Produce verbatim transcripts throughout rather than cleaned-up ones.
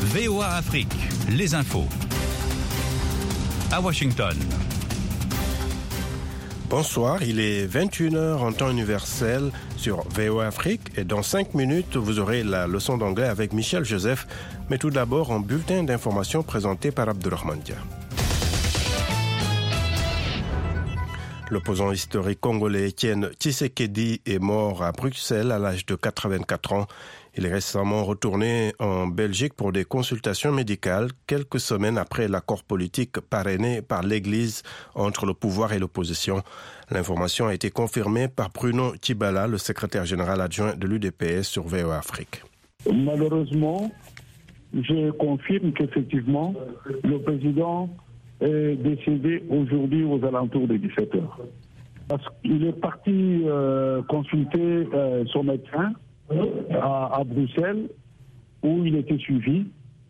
V O A Afrique, les infos. À Washington. Bonsoir, il est vingt et une heures en temps universel sur V O A Afrique et dans cinq minutes, vous aurez la leçon d'anglais avec Michel Joseph. Mais tout d'abord, un bulletin d'information présenté par Abdurrahman Dia. L'opposant historique congolais Étienne Tshisekedi est mort à Bruxelles à l'âge de quatre-vingt-quatre ans. Il est récemment retourné en Belgique pour des consultations médicales, quelques semaines après l'accord politique parrainé par l'Église entre le pouvoir et l'opposition. L'information a été confirmée par Bruno Tshibala, le secrétaire général adjoint de l'U D P S sur V O A Afrique. Malheureusement, je confirme qu'effectivement, le président est décédé aujourd'hui aux alentours de dix-sept heures. Parce qu'il est parti euh, consulter euh, son médecin à, à Bruxelles, où il était suivi.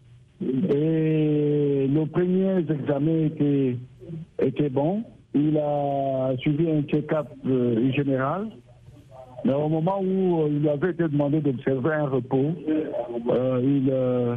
Et le premier examen était, était bon. Il a suivi un check-up euh, général. Mais au moment où euh, il lui avait été demandé d'observer un repos, euh, il, euh,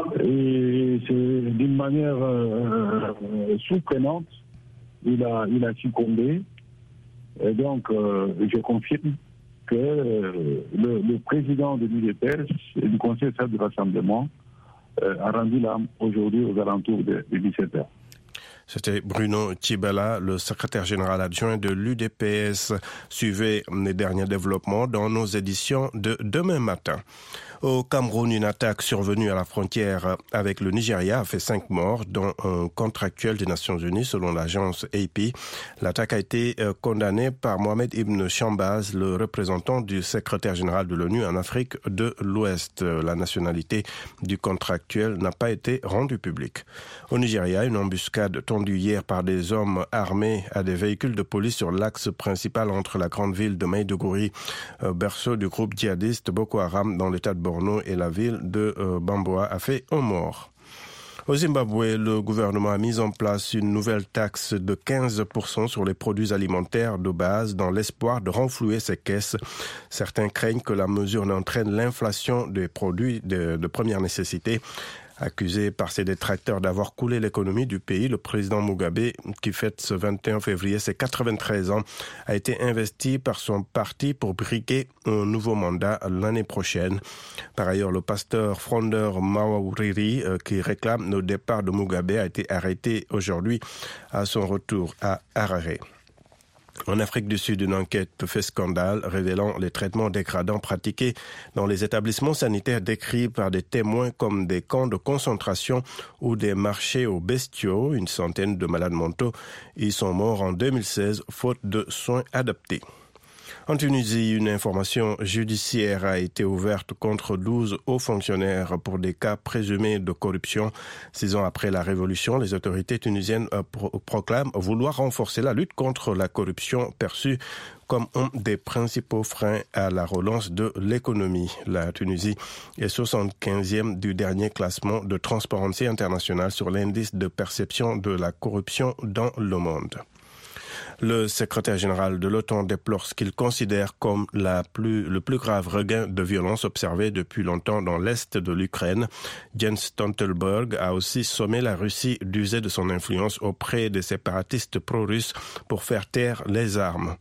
et c'est d'une manière euh, euh, surprenante, il a, il a succombé. Et donc, euh, je confirme que euh, le, le président de l'U D P S et du Conseil du Rassemblement euh, a rendu l'âme aujourd'hui aux alentours de, de dix-sept heures. C'était Bruno Tshibala, le secrétaire général adjoint de l'U D P S. Suivez les derniers développements dans nos éditions de demain matin. Au Cameroun, une attaque survenue à la frontière avec le Nigeria a fait cinq morts, dont un contractuel des Nations Unies, selon l'agence A P. L'attaque a été condamnée par Mohamed Ibn Chambaz, le représentant du secrétaire général de l'ONU en Afrique de l'Ouest. La nationalité du contractuel n'a pas été rendue publique. Au Nigeria, une embuscade tendue hier par des hommes armés à des véhicules de police sur l'axe principal entre la grande ville de Maiduguri, berceau du groupe djihadiste Boko Haram dans l'état de Borno et la ville de euh, Bamboa a fait un mort. Au Zimbabwe, le gouvernement a mis en place une nouvelle taxe de quinze pour cent sur les produits alimentaires de base dans l'espoir de renflouer ses caisses. Certains craignent que la mesure n'entraîne l'inflation des produits de, de première nécessité. Accusé par ses détracteurs d'avoir coulé l'économie du pays, le président Mugabe, qui fête ce vingt et un février ses quatre-vingt-treize ans, a été investi par son parti pour briquer un nouveau mandat l'année prochaine. Par ailleurs, le pasteur frondeur Mawariri, qui réclame le départ de Mugabe, a été arrêté aujourd'hui à son retour à Harare. En Afrique du Sud, une enquête fait scandale révélant les traitements dégradants pratiqués dans les établissements sanitaires décrits par des témoins comme des camps de concentration ou des marchés aux bestiaux. Une centaine de malades mentaux y sont morts en deux mille seize faute de soins adaptés. En Tunisie, une information judiciaire a été ouverte contre douze hauts fonctionnaires pour des cas présumés de corruption. Six ans après la révolution, les autorités tunisiennes pro- proclament vouloir renforcer la lutte contre la corruption perçue comme un des principaux freins à la relance de l'économie. La Tunisie est soixante-quinzième du dernier classement de Transparency International sur l'indice de perception de la corruption dans le monde. Le secrétaire général de l'OTAN déplore ce qu'il considère comme la plus, le plus grave regain de violence observé depuis longtemps dans l'est de l'Ukraine. Jens Stoltenberg a aussi sommé la Russie d'user de son influence auprès des séparatistes pro-russes pour faire taire les armes.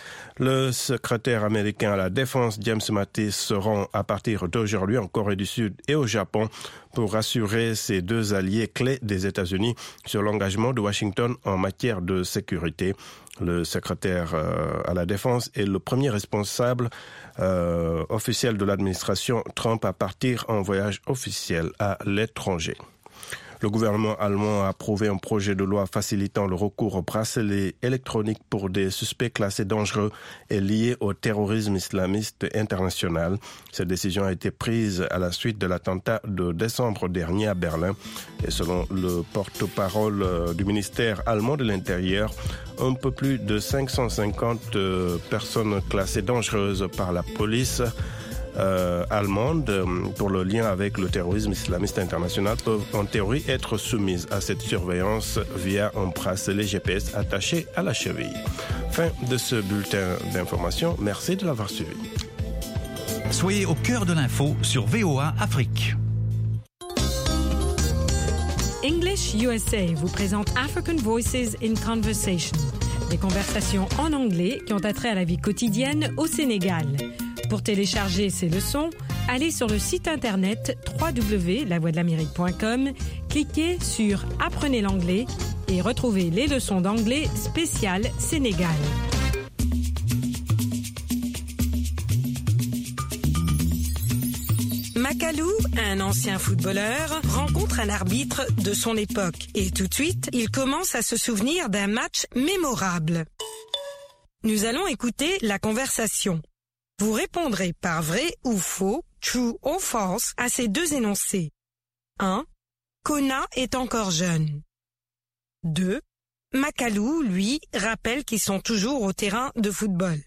Le secrétaire américain à la Défense, James Mattis, se rend à partir d'aujourd'hui en Corée du Sud et au Japon pour rassurer ses deux alliés clés des États-Unis sur l'engagement de Washington en matière de sécurité. Le secrétaire euh, à la Défense est le premier responsable euh, officiel de l'administration Trump à partir en voyage officiel à l'étranger. Le gouvernement allemand a approuvé un projet de loi facilitant le recours au bracelet électronique pour des suspects classés dangereux et liés au terrorisme islamiste international. Cette décision a été prise à la suite de l'attentat de décembre dernier à Berlin. Et selon le porte-parole du ministère allemand de l'Intérieur, un peu plus de cinq cent cinquante personnes classées dangereuses par la police Euh, allemande pour le lien avec le terrorisme islamiste international peuvent en théorie être soumises à cette surveillance via un bracelet G P S attaché à la cheville. Fin de ce bulletin d'information. Merci de l'avoir suivi. Soyez au cœur de l'info sur V O A Afrique. English U S A vous présente African Voices in Conversation, des conversations en anglais qui ont attrait à la vie quotidienne au Sénégal. Pour télécharger ces leçons, allez sur le site internet w w w point la voix de l'amérique point com, cliquez sur Apprenez l'anglais et retrouvez les leçons d'anglais spéciales Sénégal. Makalou, un ancien footballeur, rencontre un arbitre de son époque et tout de suite, il commence à se souvenir d'un match mémorable. Nous allons écouter la conversation. Vous répondrez par vrai ou faux, true ou false, à ces deux énoncés. un. Kona est encore jeune. deux. Makalou, lui, rappelle qu'ils sont toujours au terrain de football.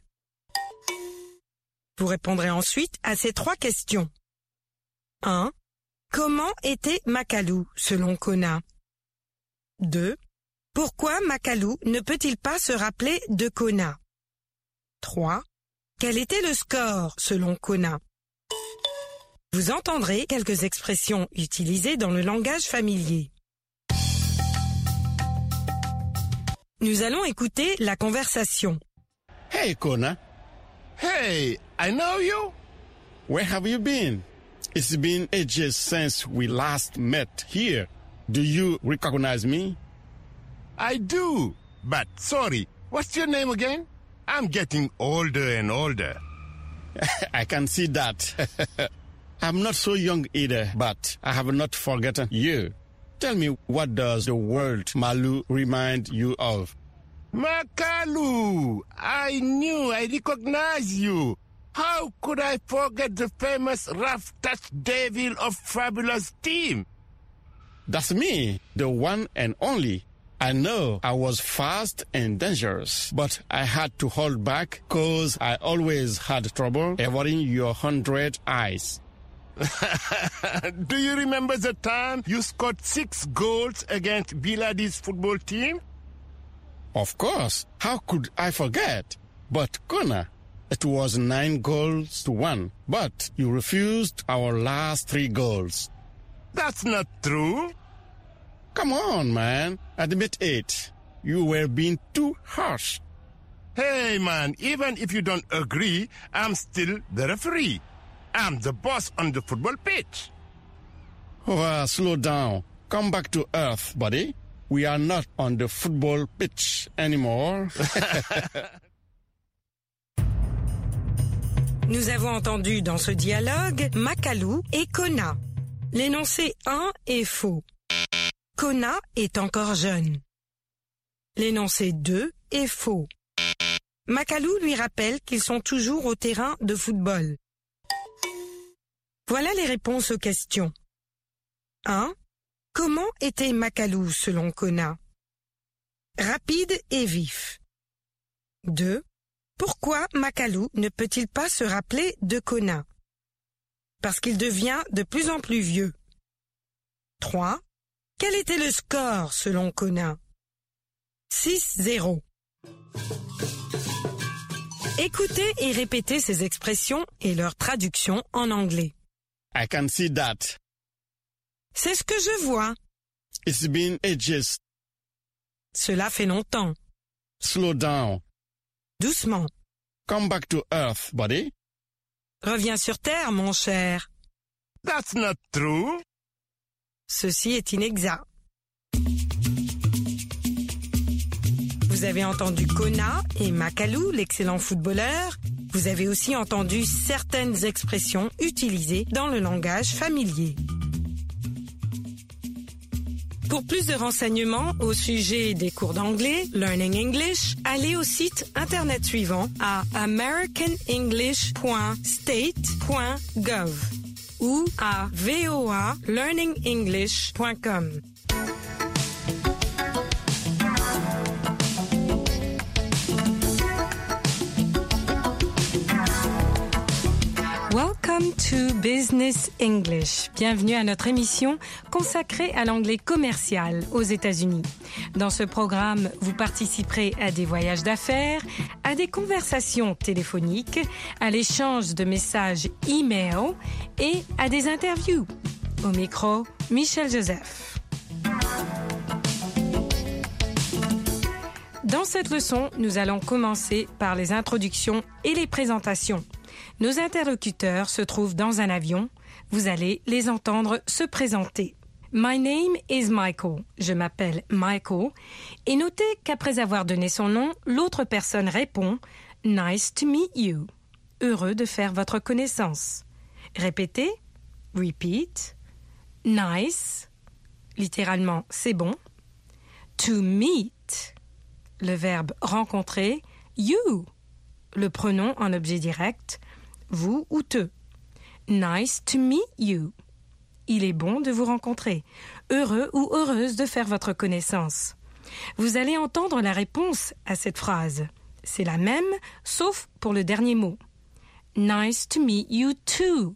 Vous répondrez ensuite à ces trois questions. un. Comment était Makalou, selon Kona? deux. Pourquoi Makalou ne peut-il pas se rappeler de Kona? trois. Quel était le score, selon Kona? Vous entendrez quelques expressions utilisées dans le langage familier. Nous allons écouter la conversation. Hey, Kona. Hey, I know you. Where have you been? It's been ages since we last met here. Do you recognize me? I do, but sorry, what's your name again? I'm getting older and older. I can see that. I'm not so young either, but I have not forgotten you. Tell me, what does the word Malu remind you of? Makalou! I knew I recognized you. How could I forget the famous rough touch devil of Fabulous team? That's me, the one and only. I know I was fast and dangerous, but I had to hold back because I always had trouble avoiding your hundred eyes. Do you remember the time you scored six goals against Biladi's football team? Of course. How could I forget? But Kona, it was nine goals to one, but you refused our last three goals. That's not true. Come on, man. Admit it. You were being too harsh. Hey, man, even if you don't agree, I'm still the referee. I'm the boss on the football pitch. Oh, slow down. Come back to earth, buddy. We are not on the football pitch anymore. Nous avons entendu dans ce dialogue Makalou et Kona. L'énoncé un est faux. Kona est encore jeune. L'énoncé deux est faux. Makalou lui rappelle qu'ils sont toujours au terrain de football. Voilà les réponses aux questions. un. Comment était Makalou selon Kona? Rapide et vif. deux. Pourquoi Makalou ne peut-il pas se rappeler de Kona? Parce qu'il devient de plus en plus vieux. trois. Quel était le score selon Kona? six zéro. Écoutez et répétez ces expressions et leur traduction en anglais. I can see that. C'est ce que je vois. It's been ages. Cela fait longtemps. Slow down. Doucement. Come back to earth, buddy. Reviens sur terre, mon cher. That's not true. Ceci est inexact. Vous avez entendu Kona et Makalou, l'excellent footballeur. Vous avez aussi entendu certaines expressions utilisées dans le langage familier. Pour plus de renseignements au sujet des cours d'anglais, Learning English, allez au site internet suivant à american english point state point gov ou à voa learning english point com. Welcome to Business English. Bienvenue à notre émission consacrée à l'anglais commercial aux États-Unis. Dans ce programme, vous participerez à des voyages d'affaires, à des conversations téléphoniques, à l'échange de messages e-mail et à des interviews. Au micro, Michel Joseph. Dans cette leçon, nous allons commencer par les introductions et les présentations. Nos interlocuteurs se trouvent dans un avion. Vous allez les entendre se présenter. My name is Michael. Je m'appelle Michael. Et notez qu'après avoir donné son nom, l'autre personne répond « Nice to meet you ». Heureux de faire votre connaissance. Répétez. Repeat. Nice. Littéralement, c'est bon. To meet. Le verbe rencontrer. You. Le pronom en objet direct. Vous ou te. Nice to meet you. Il est bon de vous rencontrer. Heureux ou heureuse de faire votre connaissance. Vous allez entendre la réponse à cette phrase. C'est la même, sauf pour le dernier mot. Nice to meet you too.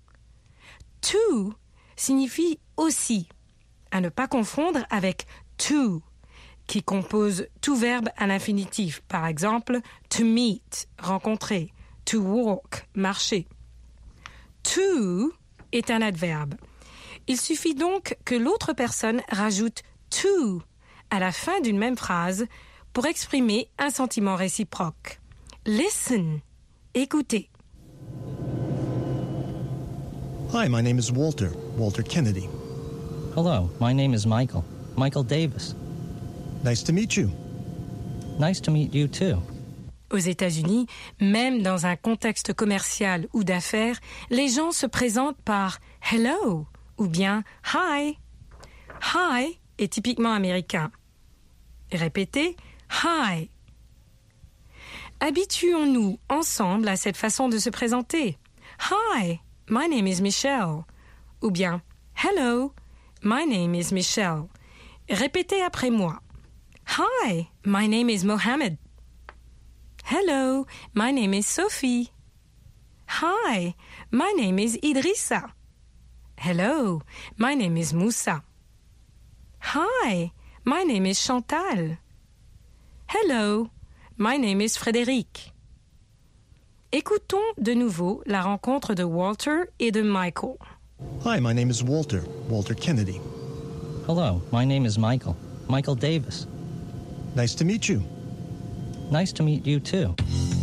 To signifie aussi, à ne pas confondre avec to, qui compose tout verbe à l'infinitif. Par exemple, to meet, rencontrer, to walk, marcher. To est un adverbe. Il suffit donc que l'autre personne rajoute to à la fin d'une même phrase pour exprimer un sentiment réciproque. Listen, écoutez. Hi, my name is Walter, Walter Kennedy. Hello, my name is Michael, Michael Davis. Nice to meet you. Nice to meet you too. Aux États-Unis, même dans un contexte commercial ou d'affaires, les gens se présentent par « hello » ou bien « hi ». « Hi » est typiquement américain. Répétez « hi ». Habituons-nous ensemble à cette façon de se présenter. « Hi, my name is Michelle » ou bien « hello, my name is Michelle ». Répétez après moi. « Hi, my name is Mohammed ». Hello, my name is Sophie. Hi, my name is Idrissa. Hello, my name is Moussa. Hi, my name is Chantal. Hello, my name is Frédéric. Écoutons de nouveau la rencontre de Walter et de Michael. Hi, my name is Walter, Walter Kennedy. Hello, my name is Michael, Michael Davis. Nice to meet you. Nice to meet you too.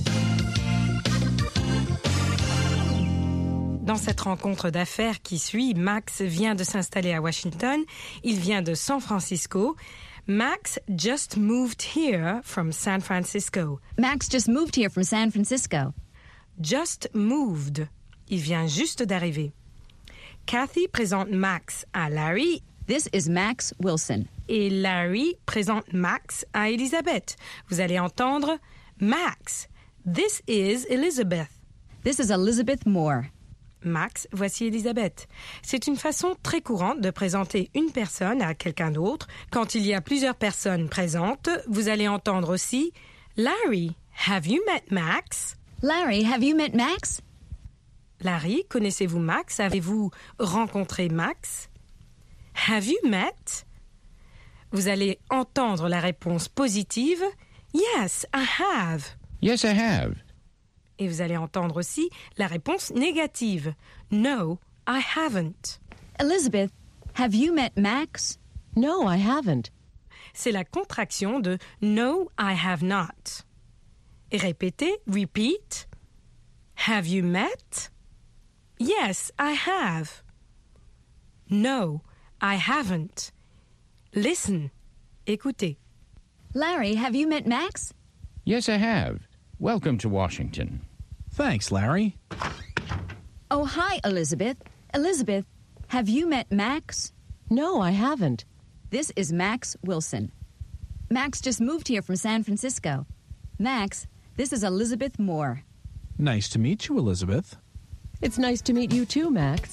Dans cette rencontre d'affaires qui suit, Max vient de s'installer à Washington. Il vient de San Francisco. Max just moved here from San Francisco. Max just moved here from San Francisco. Just moved. Il vient juste d'arriver. Kathy présente Max à Larry. This is Max Wilson. Et Larry présente Max à Elizabeth. Vous allez entendre Max. This is Elizabeth. This is Elizabeth Moore. Max, voici Elizabeth. C'est une façon très courante de présenter une personne à quelqu'un d'autre. Quand il y a plusieurs personnes présentes, vous allez entendre aussi Larry, have you met Max? Larry, have you met Max? Larry, connaissez-vous Max? Avez-vous rencontré Max? Have you met? Vous allez entendre la réponse positive. Yes, I have. Yes, I have. Et vous allez entendre aussi la réponse négative. No, I haven't. Elizabeth, have you met Max? No, I haven't. C'est la contraction de No, I have not. Et répétez, repeat. Have you met? Yes, I have. No, I haven't. Listen. Écoutez. Larry, have you met Max? Yes, I have. Welcome to Washington. Thanks, Larry. Oh, hi, Elizabeth. Elizabeth, have you met Max? No, I haven't. This is Max Wilson. Max just moved here from San Francisco. Max, this is Elizabeth Moore. Nice to meet you, Elizabeth. It's nice to meet you too, Max.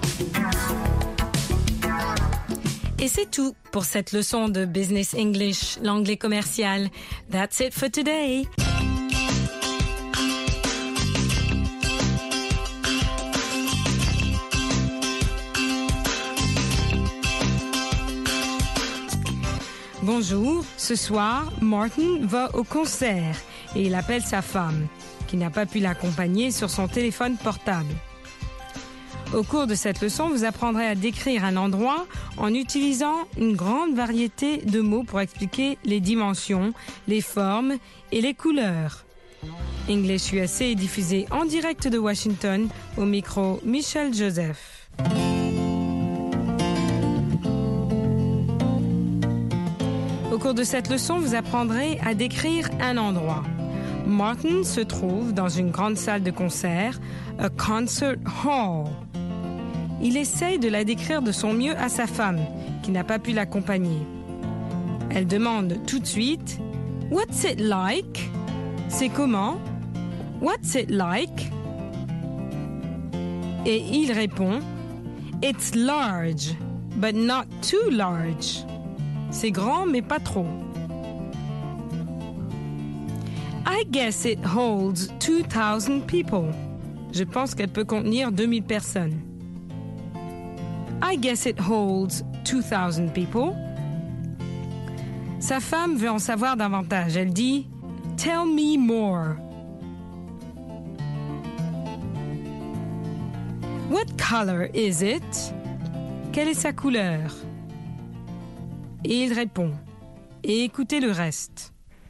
Et c'est tout pour cette leçon de Business English, l'anglais commercial. That's it for today. Bonjour, ce soir, Martin va au concert et il appelle sa femme, qui n'a pas pu l'accompagner sur son téléphone portable. Au cours de cette leçon, vous apprendrez à décrire un endroit en utilisant une grande variété de mots pour expliquer les dimensions, les formes et les couleurs. English U S A est diffusé en direct de Washington, au micro Michel Joseph. Au cours de cette leçon, vous apprendrez à décrire un endroit. Martin se trouve dans une grande salle de concert, a concert hall. Il essaye de la décrire de son mieux à sa femme, qui n'a pas pu l'accompagner. Elle demande tout de suite « What's it like ?» C'est comment? What's it like? Et il répond It's large, but not too large. C'est grand, mais pas trop. I guess it holds two thousand people. Je pense qu'elle peut contenir deux mille personnes. I guess it holds two thousand people. Sa femme veut en savoir davantage. Elle dit Tell me more. What color is it? Quelle est sa couleur? Et il répond. Et écoutez le reste.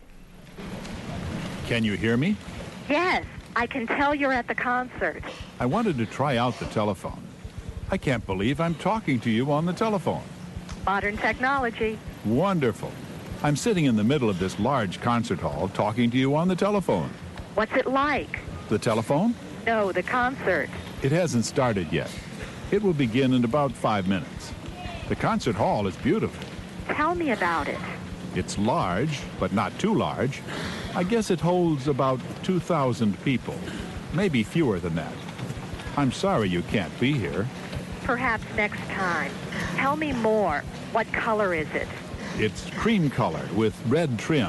Can you hear me? Yes, I can tell you're at the concert. I wanted to try out the telephone. I can't believe I'm talking to you on the telephone. Modern technology. Wonderful. I'm sitting in the middle of this large concert hall talking to you on the telephone. What's it like? The telephone? No, the concert. It hasn't started yet. It will begin in about five minutes. The concert hall is beautiful. Tell me about it. It's large, but not too large. I guess it holds about two thousand people, maybe fewer than that. I'm sorry you can't be here. Perhaps next time. Tell me more. What color is it? It's cream colored with red trim.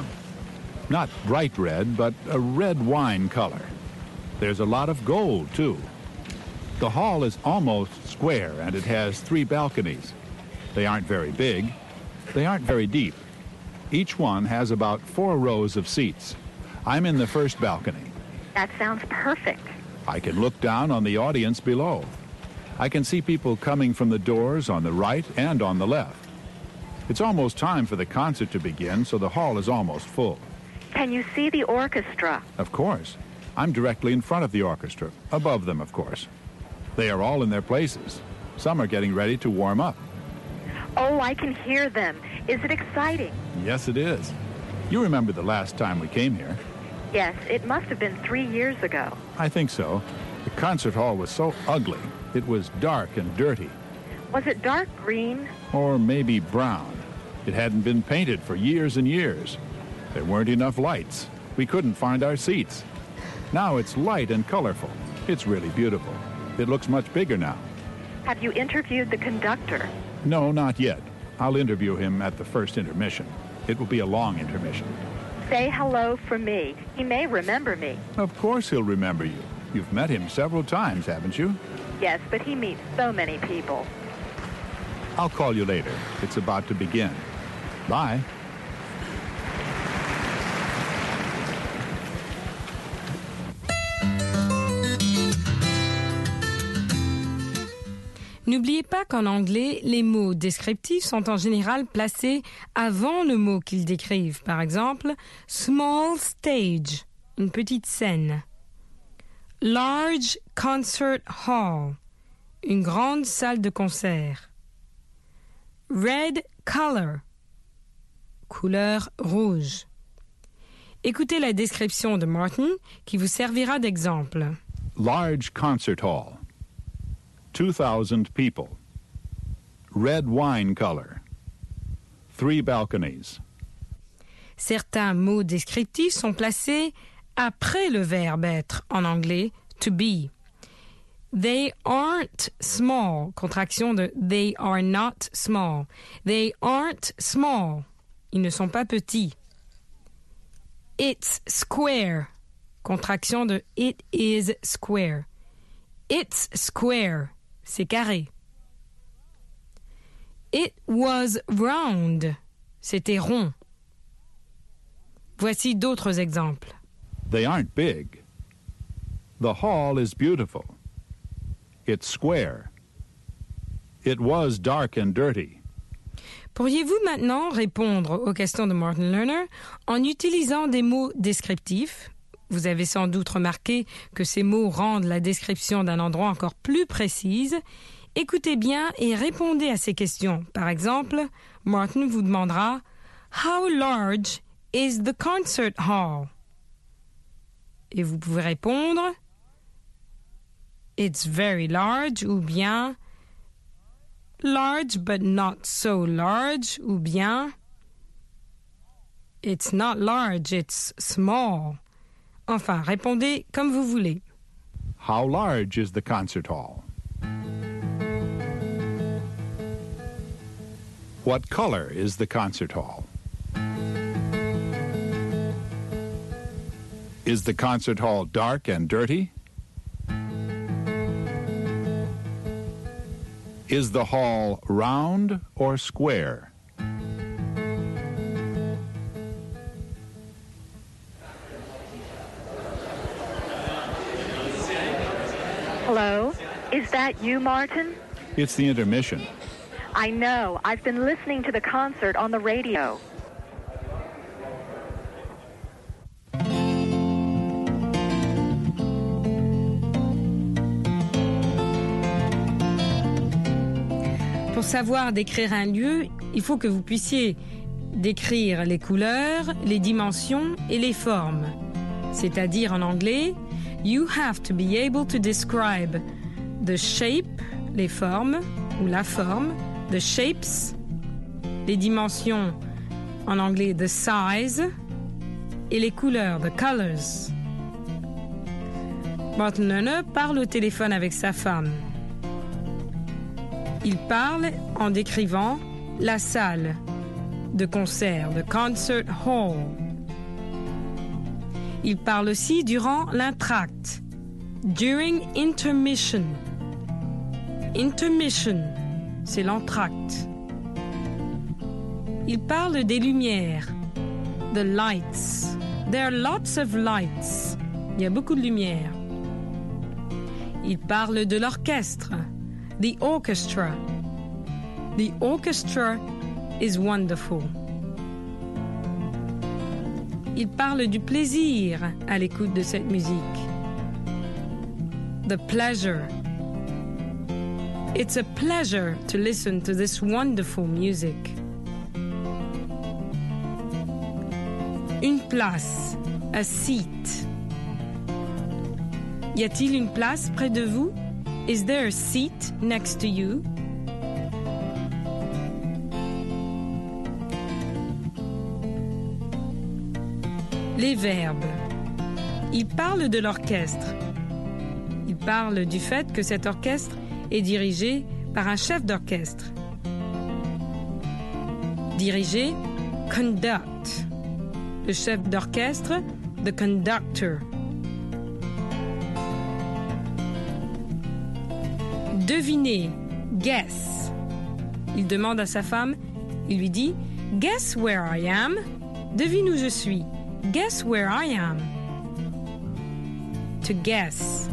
Not bright red, but a red wine color. There's a lot of gold, too. The hall is almost square, and it has three balconies. They aren't very big. They aren't very deep. Each one has about four rows of seats. I'm in the first balcony. That sounds perfect. I can look down on the audience below. I can see people coming from the doors on the right and on the left. It's almost time for the concert to begin, so the hall is almost full. Can you see the orchestra? Of course. I'm directly in front of the orchestra, above them, of course. They are all in their places. Some are getting ready to warm up. Oh, I can hear them. Is it exciting? Yes, it is. You remember the last time we came here? Yes, it must have been three years ago. I think so. The concert hall was so ugly. It was dark and dirty. Was it dark green? Or maybe brown. It hadn't been painted for years and years. There weren't enough lights. We couldn't find our seats. Now it's light and colorful. It's really beautiful. It looks much bigger now. Have you interviewed the conductor? No, not yet. I'll interview him at the first intermission. It will be a long intermission. Say hello for me. He may remember me. Of course he'll remember you. You've met him several times, haven't you? Yes, but he meets so many people. I'll call you later. It's about to begin. Bye. N'oubliez pas qu'en anglais, les mots descriptifs sont en général placés avant le mot qu'ils décrivent. Par exemple, small stage, une petite scène. Large concert hall, une grande salle de concert. Red color, couleur rouge. Écoutez la description de Martin qui vous servira d'exemple. Large concert hall. two thousand people. Red wine color. Three balconies. Certains mots descriptifs sont placés après le verbe être en anglais to be. They aren't small, contraction de they are not small. They aren't small. Ils ne sont pas petits. It's square, contraction de it is square. It's square. C'est carré. It was round. C'était rond. Voici d'autres exemples. They aren't big. The hall is beautiful. It's square. It was dark and dirty. Pourriez-vous maintenant répondre aux questions de Martin Lerner en utilisant des mots descriptifs? Vous avez sans doute remarqué que ces mots rendent la description d'un endroit encore plus précise. Écoutez bien et répondez à ces questions. Par exemple, Martin vous demandera « How large is the concert hall? » Et vous pouvez répondre « It's very large » ou bien « Large but not so large » ou bien « It's not large, it's small ». Enfin, répondez comme vous voulez. How large is the concert hall? What color is the concert hall? Is the concert hall dark and dirty? Is the hall round or square? Hello? Is that you, Martin? It's the intermission. I know. I've been listening to the concert on the radio. Pour savoir décrire un lieu, il faut que vous puissiez décrire les couleurs, les dimensions et les formes. C'est-à-dire en anglais, you have to be able to describe the shape, les formes, ou la forme, the shapes, les dimensions, en anglais the size, et les couleurs, the colors. Martin Lerner parle au téléphone avec sa femme. Il parle en décrivant la salle de concert, the concert hall. Il parle aussi durant l'entracte, during intermission. Intermission, c'est l'entracte. Il parle des lumières, the lights. There are lots of lights. Il y a beaucoup de lumière. Il parle de l'orchestre, the orchestra. The orchestra is wonderful. Il parle du plaisir à l'écoute de cette musique. The pleasure. It's a pleasure to listen to this wonderful music. Une place, a seat. Y a-t-il une place près de vous? Is there a seat next to you? Les verbes. Il parle de l'orchestre. Il parle du fait que cet orchestre est dirigé par un chef d'orchestre. Diriger, conduct. Le chef d'orchestre, the conductor. Deviner, guess. Il demande à sa femme, il lui dit « Guess where I am ?» Devine où je suis. Guess where I am. To guess.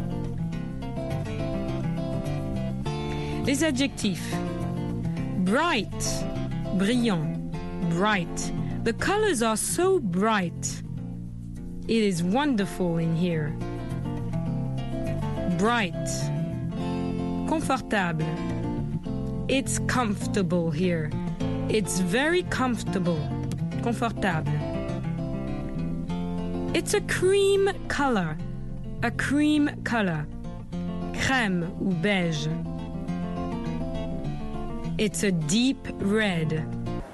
Les adjectifs. Bright, brillant, bright. The colors are so bright. It is wonderful in here. Bright. Confortable. It's comfortable here. It's very comfortable. Confortable. It's a cream color. A cream color. Crème ou beige. It's a deep red.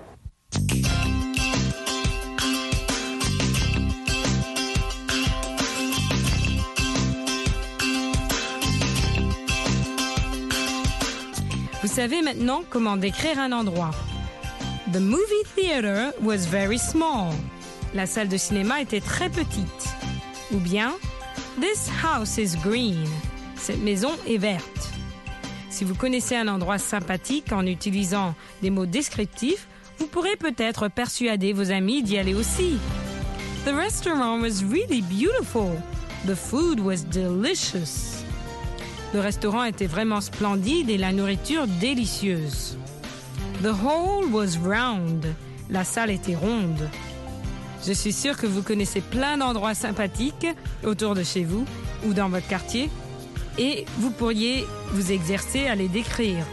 Vous savez maintenant comment décrire un endroit. The movie theater was very small. La salle de cinéma était très petite. Ou bien, this house is green. Cette maison est verte. Si vous connaissez un endroit sympathique en utilisant des mots descriptifs, vous pourrez peut-être persuader vos amis d'y aller aussi. The restaurant was really beautiful. The food was delicious. Le restaurant était vraiment splendide et la nourriture délicieuse. The hall was round. La salle était ronde. Je suis sûre que vous connaissez plein d'endroits sympathiques autour de chez vous ou dans votre quartier et vous pourriez vous exercer à les décrire.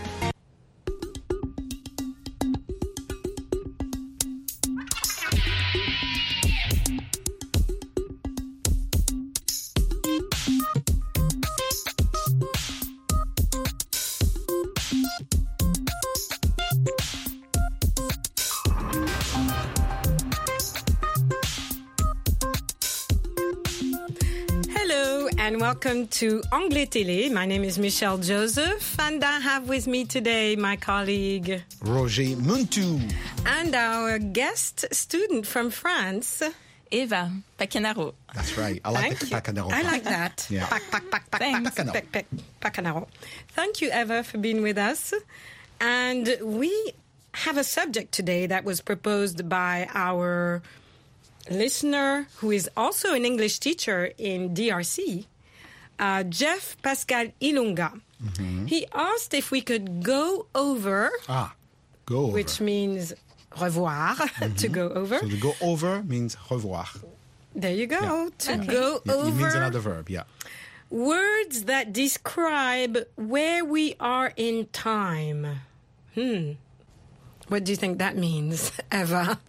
And welcome to Anglais Télé. My name is Michelle Joseph, and I have with me today my colleague Roger Muntu, and our guest student from France, Eva Pacanaro. That's right. I like Thank the Pacanaro. I like that. Yeah. Pac, pac, pac, pac, pac, pac, pac, Pacanaro. Thank you, Eva, for being with us. And we have a subject today that was proposed by our listener, who is also an English teacher in D R C, uh, Jeff Pascal Ilunga. Mm-hmm. He asked if we could go over, ah, go over, which means revoir, mm-hmm. to go over. So to go over means revoir. There you go. Yeah. To okay. go yeah, over. It means another verb, yeah. Words that describe where we are in time. Hmm. What do you think that means, Eva?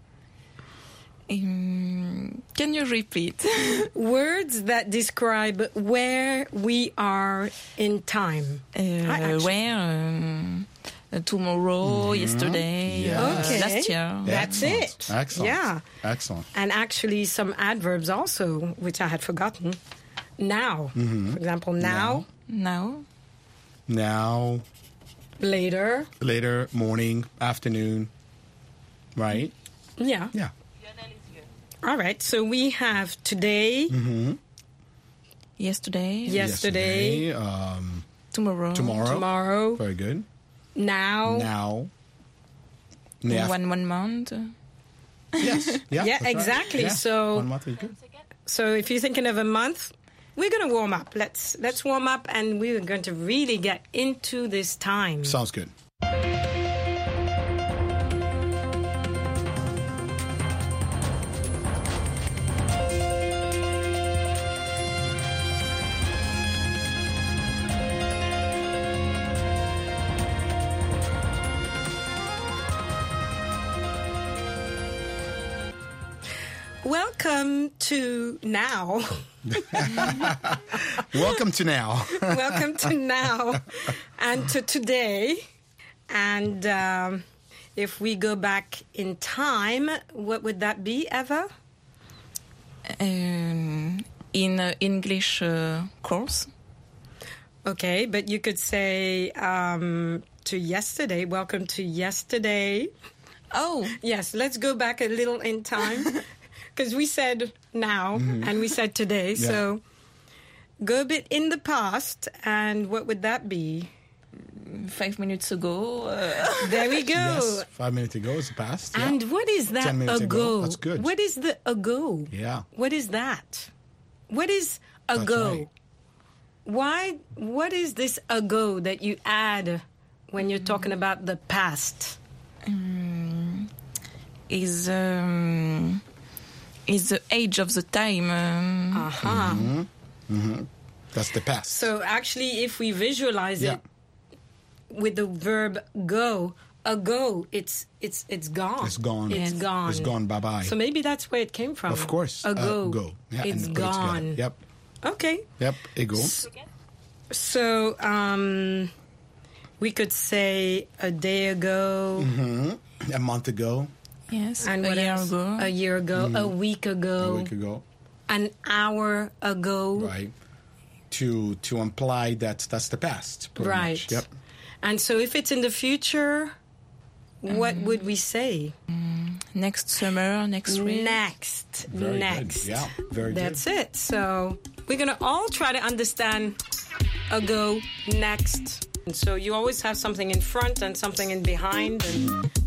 Um, can you repeat? Words that describe where we are in time. Uh, where? Um, uh, tomorrow, mm-hmm. yesterday, yes. uh, okay. last year. That's Excellent. it. Excellent. Yeah. Excellent. And actually some adverbs also, which I had forgotten. Now. Mm-hmm. For example, now. Now. Now. Later. Later, morning, afternoon. Right? Yeah. Yeah. All right, so we have today, mm-hmm. yesterday, yesterday, yesterday um, tomorrow, tomorrow, tomorrow. Very good. Now, now, one one month. Yes, yeah, yeah, exactly. Right. Yeah. So, one month is good. So, if you're thinking of a month, we're going to warm up. Let's let's warm up, and we're going to really get into this time. Sounds good. Welcome to now. Welcome to now. Welcome to now and to today. And um, if we go back in time, what would that be, Eva? Um, in uh, English uh, course. Okay, but you could say um, to yesterday. Welcome to yesterday. Oh. Yes, let's go back a little in time. Because we said now mm-hmm. and we said today. Yeah. So go a bit in the past. And what would that be? Five minutes ago. Uh. There we go. Yes, five minutes ago is the past. Yeah. And what is that Ten minutes ago? ago? That's good. What is the ago? Yeah. What is that? What is ago? Right. Why? What is this ago that you add when you're talking about the past? Um, is... Um, is the age of the time. Um, uh-huh. Mm-hmm. Mm-hmm. That's the past. So actually, if we visualize yeah. it with the verb go, ago, it's it's it's gone. It's gone. It's yes. gone. It's gone. Bye bye. So maybe that's where it came from. Of course. Ago. Uh, go. Yeah, it's gone. It yep. Okay. Yep. Ego. So, so um, we could say a day ago. Mm-hmm. A month ago. Yes, and a what year else? ago. A year ago, mm. a week ago. A week ago. An hour ago. Right. To to imply that that's the past. Right. Much. Yep. And so if it's in the future, what mm. would we say? Mm. Next summer, next week. Next. Very next. Good. Yeah, very that's good. That's it. So we're going to all try to understand ago, next. And so you always have something in front and something in behind. And